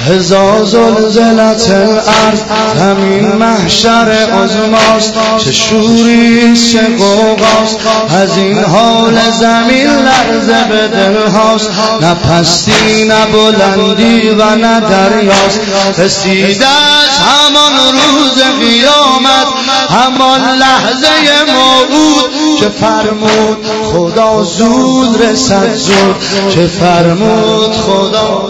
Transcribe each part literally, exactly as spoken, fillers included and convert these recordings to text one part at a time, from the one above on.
هزار زلزلت الارض زمین محشر عظماست، چه شوریست چه غوغاست، از این حال زمین لرزه به دلهاست، نه پستی نه بلندی و نه دریاست. رسیده است همان روز قیامت، همان لحظه موعود که فرمود خدا زود رسد زود، که فرمود خدا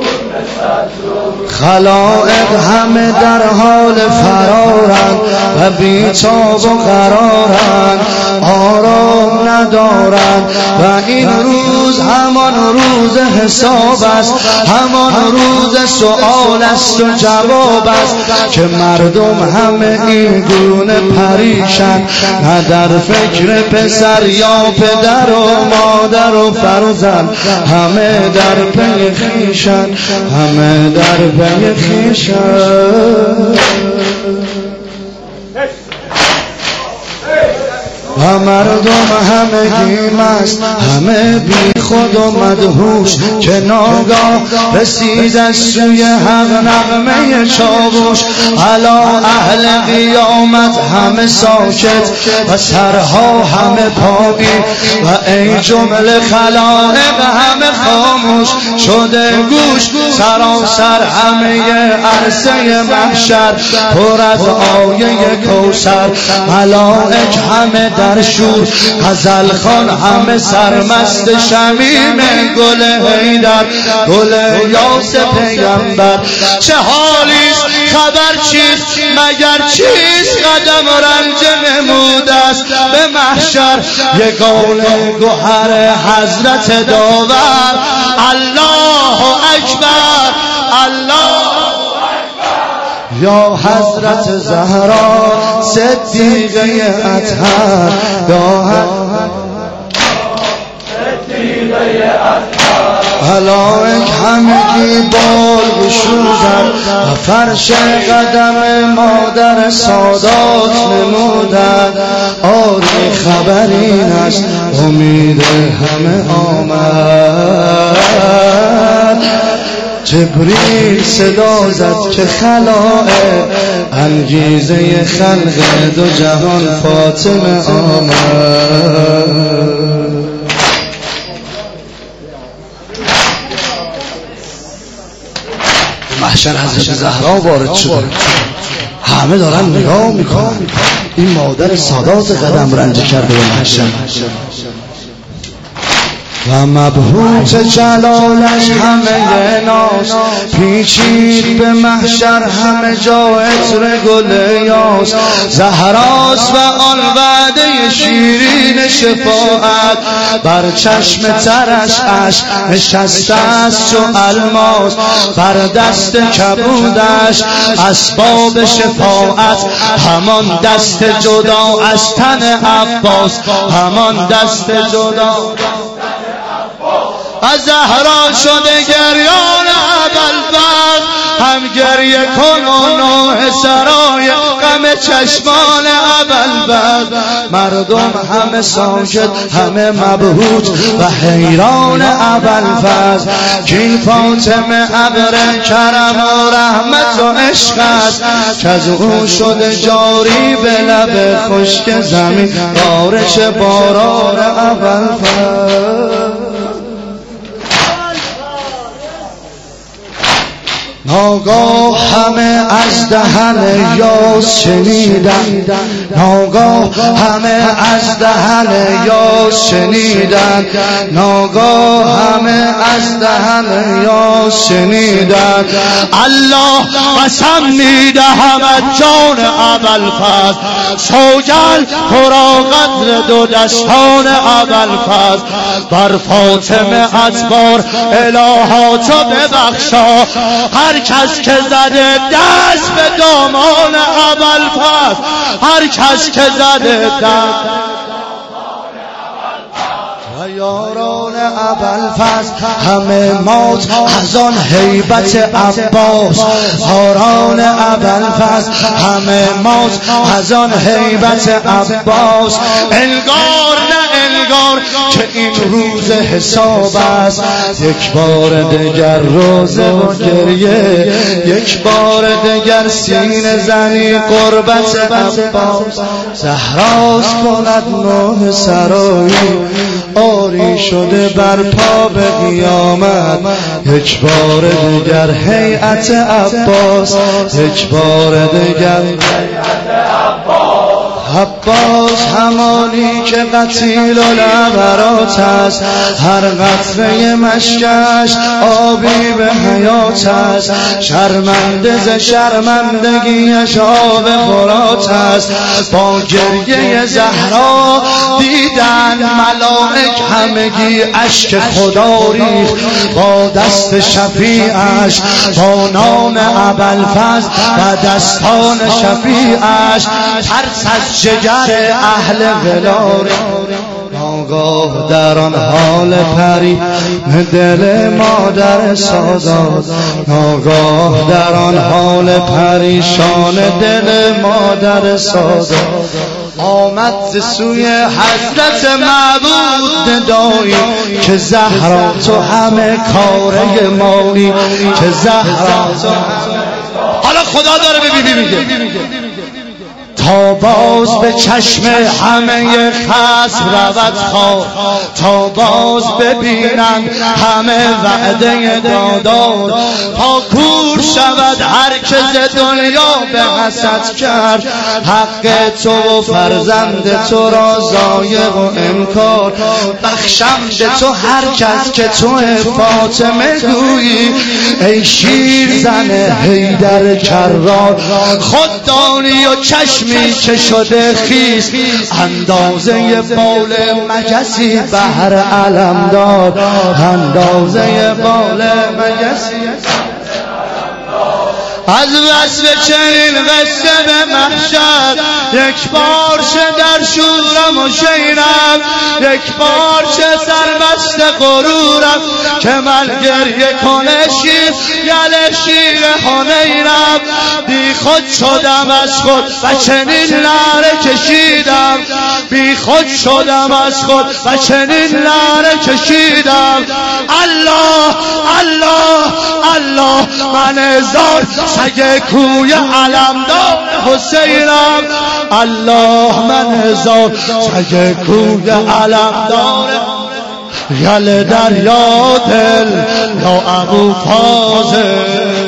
خلائق همه در حال فرارند و بیتاب و قرارند، آرام ندارند و این روز همان روز حساب است، همان روز سؤال است و جواب است، که مردم همه این گونه پریشن، نه در فکر پسر یا پدر و مادر و فرزند، همه در پی خویشن، همه در پی خویشن. و مردم همگی مست، همه بی خود و مدهوش، که ناگاه رسید از سوی حق نغمه چاووش. علا اهل قیامت همه ساکت و سرها همه پایین، و ای جمله خلائق همه خاموش شده گوش. سراسر همه عرصه محشر پر از آیه کوثر، ملائک همه در شور، غزل خوان همه سرمست شمیم گل حیدر، گل یاس پیغمبر. چه حالیست خبر چیست مگر چیست، قدم رنج نموده است به محشر، یگان گوهر حضرت داور. الله اکبر الله یا حضرت زهرا صدیقه اطهر، یا صدیقه اطهر. ملائک همگی بال گشودند و فرش قدم مادر سادات نمودند. آری خبر این است امید همه آمد. جبریل صدا زد که خلائق انگیزه خلق دو جهان فاطمه آمد. محشر حضرت زهرا وارد شده، همه دارن نگاه میکنن، این مادر سادات قدم رنج کرده به محشر و مبهوت جلالش همه ناز، پیچید به محشر همه جا عطر گل یاس. زهراست و آن وعده شیرین شفاعت، بر چشم ترش اشک نشسته است چو الماس، بر دست کبودش اسباب شفاعت، همان دست جدا از تن عباس، همان دست جدا از زهرا شده گریان ابوالفضل، هم گریه کن و نوح سرای غم چشمان ابوالفضل. مردم همه ساکت همه مبهوت و حیران ابوالفضل، کین فاطمه ابر کرم و رحمت و عشق است، که از او شده جاری به لب خشک زمین بارش باران ابوالفضل. ناگاه همه از دهن یاس شنیدن، ناگاه همه از دهن یاس شنیدن، ناگاه همه از دهن یاس شنیدن. الله قسم میدهم از جان ابوالفضل، سوگند ترا قدر دو دستان ابوالفضل، بر فاطمه ادبار الهاتو ببخشا. هر کس که زده دست به دامان ابوالفضل، هر کس که زده دست و یاران ابوالفضل همه مات از آن هیبت عباس، یاران ابوالفضل همه مات از آن هیبت عباس. انگار نه نگار که این روز حساب است. یک بار دگر روزه و گریه، یک بار دگر سینه زنی قربت عباس. زهراست کند نوح سرایی، آری شده بر پا به قیامت. یک بار دگر هیئت عباس، یک بار دگر عباس همانی که قتیل العبرات است. هر قطره مشکش آبی به حیات است. شرمنده ز شرمندگیش آب فرات است. با گریه زهرا دیدن ملائک همگی اشک خدا ریخت. با دست شفیعش، با نام ابوالفضل و دستان شفیعش، ترس از جگر اهل ولاره. ناگاه در آن حال پری دل مادر سادات، ناگاه در آن حال پریشان دل مادر سادات. آمد ز سوی حضرت معبود ندایی که زهرا تو همه کاره مایی، که زهرا تو. حالا خدا داره به بی بی میگه تا باز به چشم همه خصم رود خواه، تا باز ببینند همه وعده دادار. تا کور شود هر که ز دنیا به حسد کرد، حق تو و فرزند تو را ضایع و انکار. بخشم به تو هر کس که تو فاطمه گویی، ای شیر زن حیدر کرار. خود دانی و چشمی که شده خیس، اندازه بال مگسی بهر علمدار، اندازه بال مگسی. از وصف چنین قصه به محشر، یک بارچه در شورم و شیرم، یک بارچه سربست غرورم. که من گریه کنه شیر گل شیر حنینم. بی خود شدم از خود و چنین لعره کشیدم، بی خود شدم از خود و چنین لعره کشیدم. الله الله الله من هزار سگ کوی علمدار حسینم. الله من هزار سگ کوی علمدار. یل دریا دل یا ابو فاضل.